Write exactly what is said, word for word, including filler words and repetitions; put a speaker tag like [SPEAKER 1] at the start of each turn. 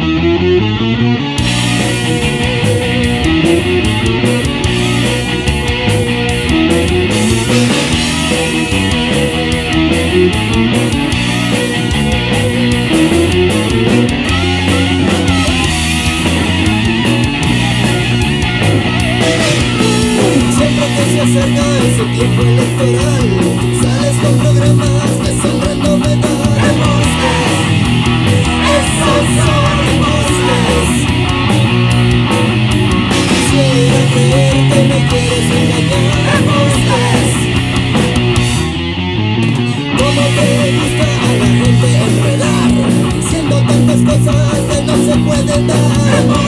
[SPEAKER 1] Ese tiempo electoral, sales con programas que son renovedad. Embustes, esos son embustes. Quisiera creer que me quieres engañar. Embustes. ¿Cómo te gusta a la gente enredar, diciendo tantas cosas que no se pueden dar?